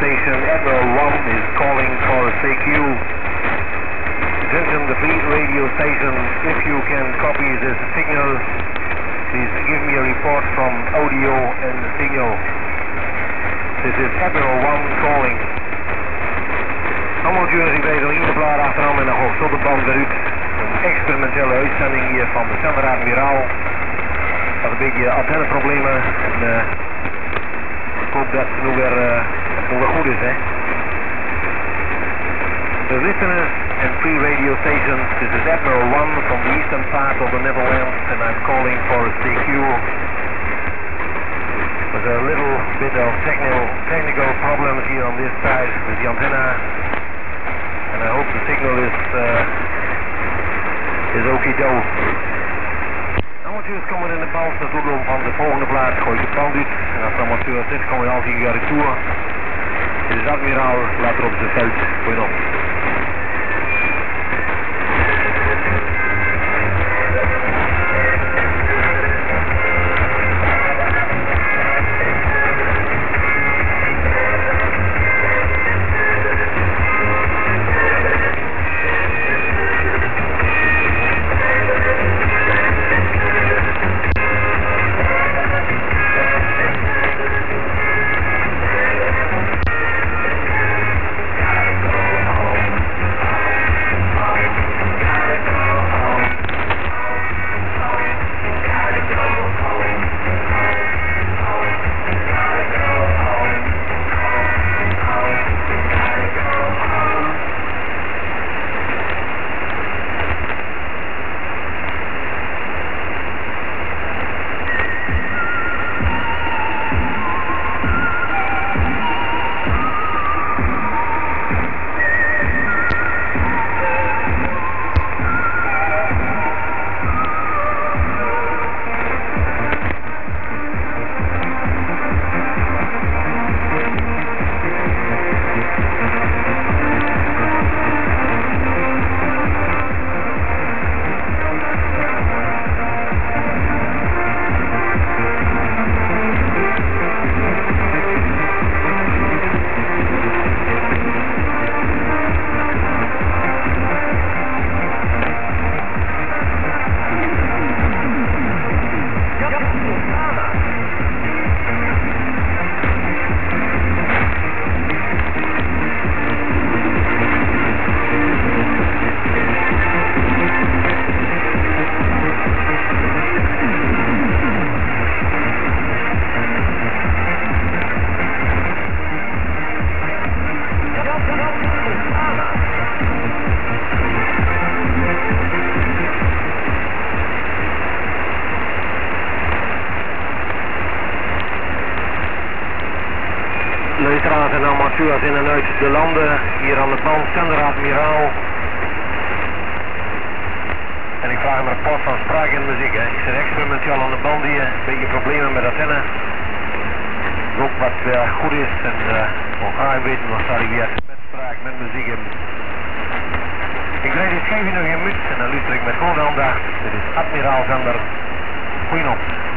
station Admiral 1 is calling for CQ. Attention the fleet radio station, if you can copy this signal, please give me a report from audio and signal. This is Admiral 1 calling. Allemaal jongens, ik rijd in de blaar achteraan en dan ga ik tot de band eruit. Een experimentele uitzending hier van de Zenderadmiraal. Had een beetje antenneproblemen en ik hoop dat het nu weer goed is, hè. The listeners and free radio stations, this is Admiral 1 from the eastern part of the Netherlands and I'm calling for a CQ. There's a little bit of technical problems here on this side with the antenna and I hope the signal is okie-do. Amateurs komen in de band, natuurlijk om van de volgende plaats gooi ik de band uit en als de amateur zit kom je al die jaar toe. Dit is Admiraal, later op zijn veld. Goedenavond. Luisteraars en amateurs in en uit de landen, hier aan de band Zenderadmiraal. En ik vraag een rapport van spraak en muziek. Hè. Ik zit experimenteel aan de band hier, een beetje problemen met antenne. Ook wat goed is en we gaan weten wat zal ik weer met spraak, met muziek in. Ik draai dit schijfje nog in muts en dan luister ik met grote aandacht. Dit is Admiraal Zender. Goedenavond.